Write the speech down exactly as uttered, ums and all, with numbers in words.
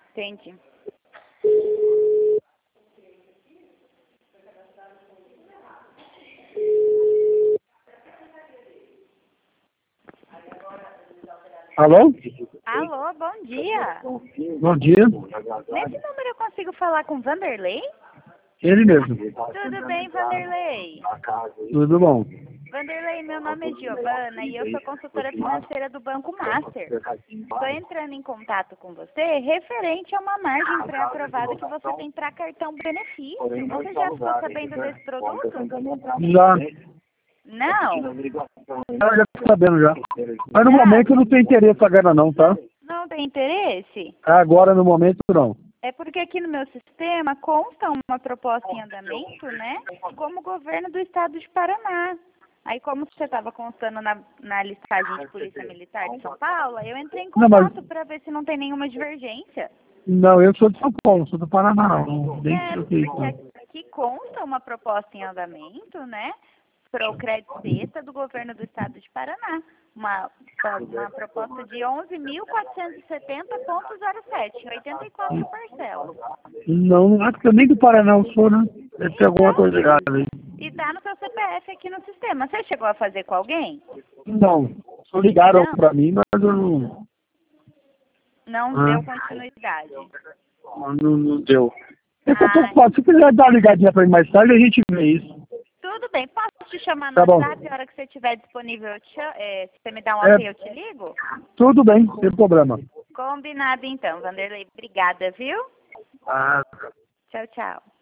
Entendi. Alô? Alô, bom dia. Bom dia. Nesse número eu consigo falar com Vanderlei? Ele mesmo. Tudo bem, Vanderlei? Tudo bom. Vanderlei, meu nome é Giovana e eu sou consultora financeira do Banco Master. Estou entrando em contato com você referente a uma margem pré-aprovada que você tem para cartão benefício. Você já ficou sabendo desse produto? Já. Não? Eu já tô sabendo já. Mas no Não. momento eu não tenho interesse agora não, tá? Não tem interesse? Agora no momento não. É porque aqui no meu sistema consta uma proposta em andamento, né? Como governo do estado de Paraná. Aí como você estava constando na, na listagem de Polícia Militar de São Paulo, eu entrei em Não, mas- contato para ver se não tem nenhuma divergência. Não, eu sou de São Paulo, sou do Paraná não. Nem É, sei o que é porque isso. aqui consta uma proposta em andamento, né? Para o crédito besta do governo do estado de Paraná. Uma, uma proposta de onze mil quatrocentos e setenta vírgula zero sete, oitenta e quatro parcelas. Não, não acho que eu nem do Paraná eu sou, né? Deve ter alguma coisa errada aí. E tá no seu C P F aqui no sistema. Você chegou a fazer com alguém? Não, só ligaram Não. pra mim, mas eu não, Não Ah. deu continuidade. não, não deu. Eu tô Ah, preocupado. Se quiser dar uma ligadinha pra mim mais tarde, a gente vê isso. tudo bem. Posso te chamar no Tá bom. WhatsApp a hora que você estiver disponível? Eu te cha- é, se você me dá um É. ok, eu te ligo? Tudo bem, sem problema. Combinado então, Vanderlei. Obrigada, viu? Ah. Tchau, tchau.